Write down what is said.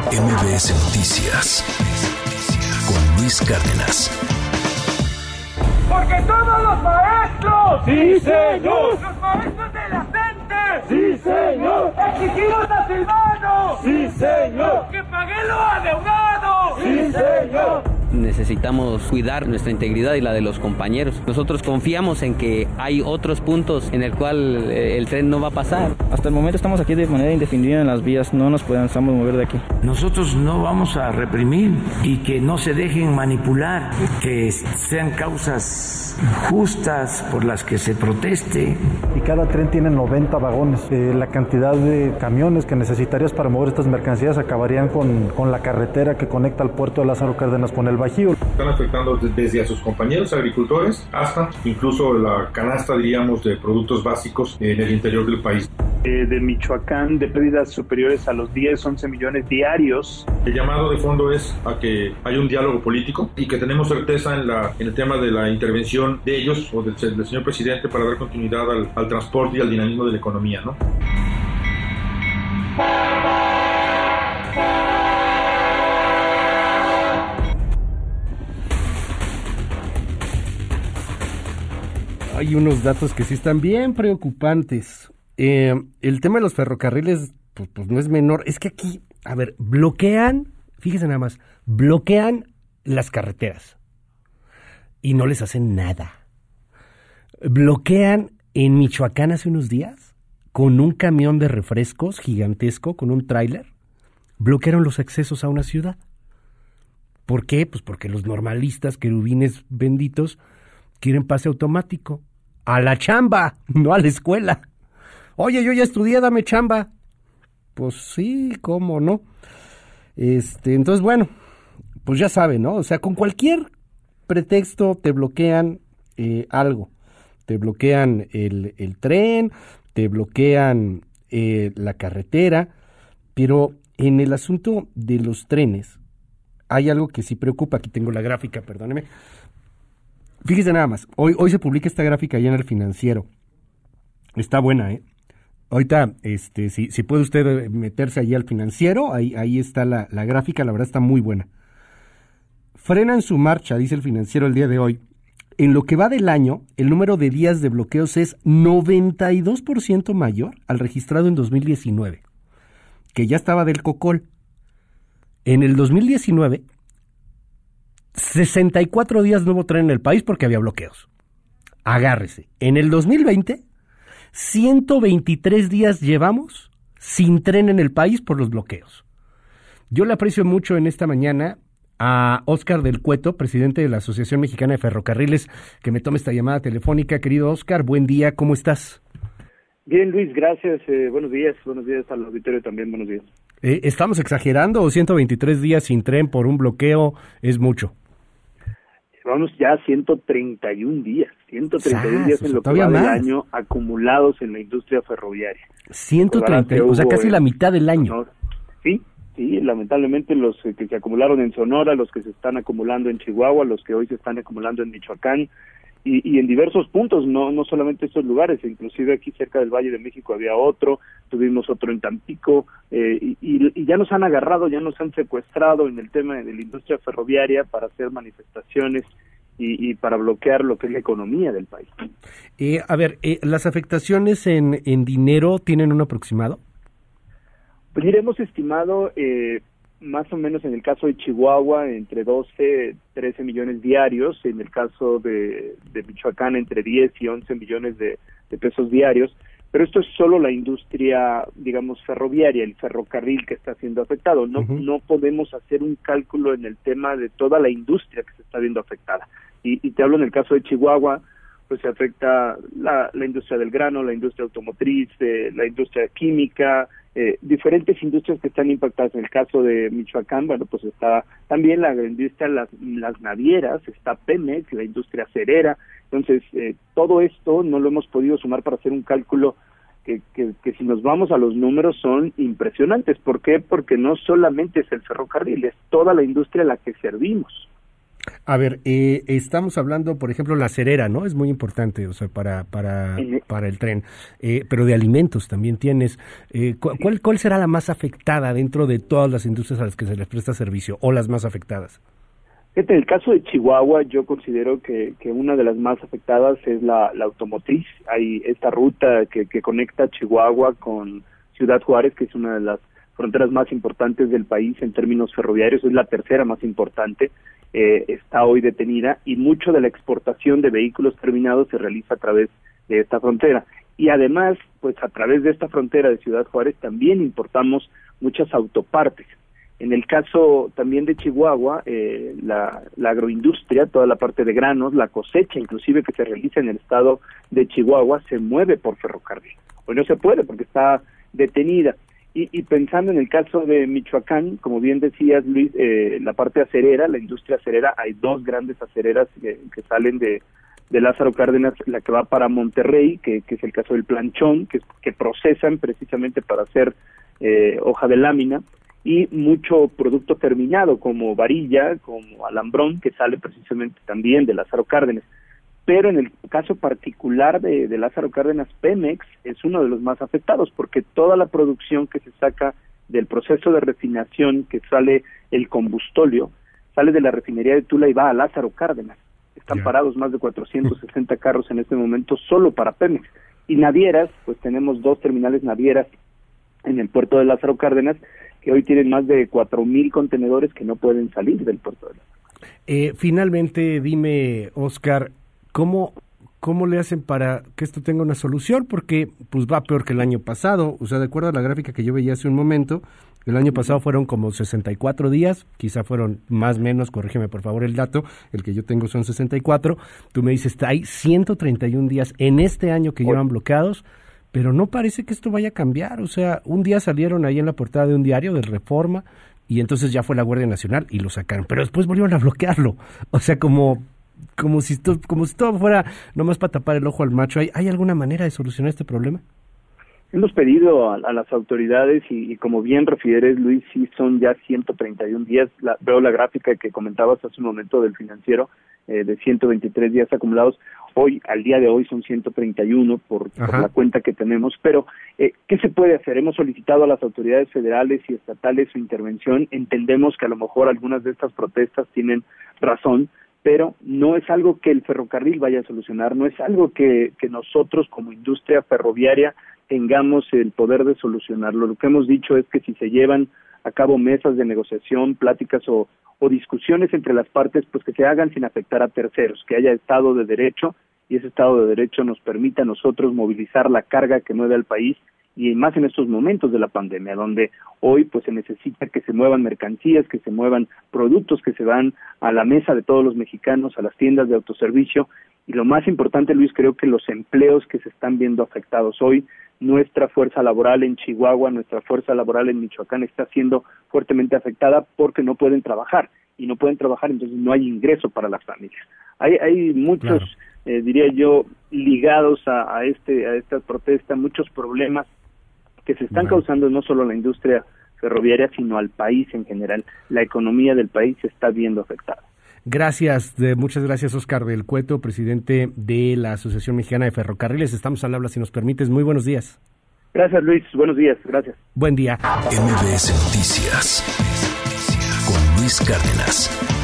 MBS Noticias con Luis Cárdenas. ¡Porque somos los maestros! ¡Sí, señor! ¡Los maestros de la gente! ¡Sí, señor! ¡Exigimos a Silvano! ¡Sí, señor! ¡Que pague lo adeudado! ¡Sí, señor! Necesitamos cuidar nuestra integridad y la de los compañeros. Nosotros confiamos en que hay otros puntos en el cual el tren no va a pasar. Hasta el momento estamos aquí de manera indefinida en las vías, no nos podemos mover de aquí. Nosotros no vamos a reprimir y que no se dejen manipular, que sean causas justas por las que se proteste. Y cada tren tiene 90 vagones. La cantidad de camiones que necesitarías para mover estas mercancías acabarían con la carretera que conecta al puerto de Lázaro Cárdenas con el Bajío. Están afectando desde a sus compañeros agricultores hasta incluso la canasta, diríamos, de productos básicos en el interior del país. De Michoacán, de pérdidas superiores a los 10-11 millones diarios. El llamado de fondo es a que haya un diálogo político y que tenemos certeza en el tema de la intervención de ellos o del señor presidente para dar continuidad al transporte y al dinamismo de la economía, ¿no? Hay unos datos que sí están bien preocupantes. El tema de los ferrocarriles, pues no es menor. Es que aquí, a ver, bloquean, fíjese nada más, bloquean las carreteras y no les hacen nada. Bloquean en Michoacán hace unos días con un camión de refrescos gigantesco, con un tráiler, bloquearon los accesos a una ciudad. ¿Por qué? Pues porque los normalistas, querubines benditos, quieren pase automático. A la chamba, no a la escuela. Oye, yo ya estudié, dame chamba. Pues sí, cómo no. Entonces, bueno, pues ya saben, ¿no? O sea, con cualquier pretexto te bloquean algo. Te bloquean el tren, te bloquean la carretera, pero en el asunto de los trenes hay algo que sí preocupa. Aquí tengo la gráfica, perdóneme. Fíjese nada más, hoy se publica esta gráfica ya en El Financiero. Está buena, ¿eh? Ahorita, si puede usted meterse allí al Financiero, ahí está la gráfica, la verdad está muy buena. Frenan su marcha, dice El Financiero el día de hoy. En lo que va del año, el número de días de bloqueos es 92% mayor al registrado en 2019, que ya estaba del cocol. En el 2019... 64 días no hubo tren en el país porque había bloqueos. Agárrese. En el 2020, 123 días llevamos sin tren en el país por los bloqueos. Yo le aprecio mucho en esta mañana a Óscar del Cueto, presidente de la Asociación Mexicana de Ferrocarriles, que me tome esta llamada telefónica. Querido Óscar, buen día, ¿cómo estás? Bien, Luis, gracias. Buenos días al auditorio también, buenos días. ¿Estamos exagerando o 123 días sin tren por un bloqueo es mucho? Vamos ya a 131 días en lo que va del año acumulados en la industria ferroviaria. 130, o sea, casi la mitad del año. Sí, lamentablemente los que se acumularon en Sonora, los que se están acumulando en Chihuahua, los que hoy se están acumulando en Michoacán, y en diversos puntos, no solamente estos lugares, inclusive aquí cerca del Valle de México había otro, tuvimos otro en Tampico, y ya nos han agarrado, ya nos han secuestrado en el tema de la industria ferroviaria para hacer manifestaciones y para bloquear lo que es la economía del país. A ver, ¿las afectaciones en dinero tienen un aproximado? Pues mira, hemos estimado más o menos en el caso de Chihuahua entre 12, 13 millones diarios, en el caso de Michoacán entre 10 y 11 millones de pesos diarios, pero esto es solo la industria, digamos, ferroviaria, el ferrocarril que está siendo afectado. No podemos hacer un cálculo en el tema de toda la industria que se está viendo afectada. Y te hablo en el caso de Chihuahua, pues se afecta la industria del grano, la industria automotriz, la industria química, diferentes industrias que están impactadas. En el caso de Michoacán, bueno, pues está también la industria, las navieras, está Pemex, la industria acerera. Entonces, todo esto no lo hemos podido sumar para hacer un cálculo que si nos vamos a los números son impresionantes. ¿Por qué? Porque no solamente es el ferrocarril, es toda la industria a la que servimos. A ver, estamos hablando, por ejemplo, la acerera, ¿no? Es muy importante, o sea, para el tren, pero de alimentos también tienes. ¿Cuál será la más afectada dentro de todas las industrias a las que se les presta servicio, o las más afectadas? En el caso de Chihuahua, yo considero que una de las más afectadas es la automotriz. Hay esta ruta que conecta Chihuahua con Ciudad Juárez, que es una de las fronteras más importantes del país en términos ferroviarios, es la tercera más importante. Está hoy detenida y mucho de la exportación de vehículos terminados se realiza a través de esta frontera. Y además, pues a través de esta frontera de Ciudad Juárez también importamos muchas autopartes. En el caso también de Chihuahua, la agroindustria, toda la parte de granos, la cosecha inclusive que se realiza en el estado de Chihuahua se mueve por ferrocarril. Hoy no se puede porque está detenida. Y pensando en el caso de Michoacán, como bien decías, Luis, la parte acerera, la industria acerera, hay dos grandes acereras que salen de Lázaro Cárdenas, la que va para Monterrey, que es el caso del planchón, que procesan precisamente para hacer hoja de lámina, y mucho producto terminado, como varilla, como alambrón, que sale precisamente también de Lázaro Cárdenas. Pero en el caso particular de Lázaro Cárdenas, Pemex es uno de los más afectados, porque toda la producción que se saca del proceso de refinación, que sale el combustóleo, sale de la refinería de Tula y va a Lázaro Cárdenas. Están parados más de 460 carros en este momento solo para Pemex. Y navieras, pues tenemos 2 terminales navieras en el puerto de Lázaro Cárdenas, que hoy tienen más de 4,000 contenedores que no pueden salir del puerto de Lázaro. Finalmente, dime, Oscar, ¿Cómo le hacen para que esto tenga una solución? Porque pues va peor que el año pasado. O sea, de acuerdo a la gráfica que yo veía hace un momento, el año pasado fueron como 64 días, quizá fueron más o menos, corrígeme por favor el dato, el que yo tengo son 64. Tú me dices, hay 131 días en este año que llevan bloqueados, pero no parece que esto vaya a cambiar. O sea, un día salieron ahí en la portada de un diario de Reforma y entonces ya fue la Guardia Nacional y lo sacaron, pero después volvieron a bloquearlo. O sea, como si todo fuera nomás para tapar el ojo al macho. ¿Hay alguna manera de solucionar este problema? Hemos pedido a las autoridades y como bien refieres, Luis, sí son ya 131 días. Veo la gráfica que comentabas hace un momento del Financiero, de 123 días acumulados. Hoy, al día de hoy, son 131 por la cuenta que tenemos. Pero, ¿qué se puede hacer? Hemos solicitado a las autoridades federales y estatales su intervención. Entendemos que a lo mejor algunas de estas protestas tienen razón, pero no es algo que el ferrocarril vaya a solucionar, no es algo que nosotros como industria ferroviaria tengamos el poder de solucionarlo. Lo que hemos dicho es que si se llevan a cabo mesas de negociación, pláticas o discusiones entre las partes, pues que se hagan sin afectar a terceros, que haya Estado de Derecho, y ese Estado de Derecho nos permita a nosotros movilizar la carga que mueve al país, y más en estos momentos de la pandemia, donde hoy pues se necesita que se muevan mercancías, que se muevan productos que se van a la mesa de todos los mexicanos, a las tiendas de autoservicio, y lo más importante, Luis, creo que los empleos que se están viendo afectados hoy, nuestra fuerza laboral en Chihuahua, nuestra fuerza laboral en Michoacán está siendo fuertemente afectada porque no pueden trabajar, y no pueden trabajar, entonces no hay ingreso para las familias. Hay muchos, diría yo, ligados a esta protesta, muchos problemas que se están causando no solo a la industria ferroviaria, sino al país en general. La economía del país se está viendo afectada. Muchas gracias, Oscar del Cueto, presidente de la Asociación Mexicana de Ferrocarriles. Estamos al habla, si nos permites. Muy buenos días. Gracias, Luis. Buenos días. Gracias. Buen día. MBS Noticias con Luis Cárdenas.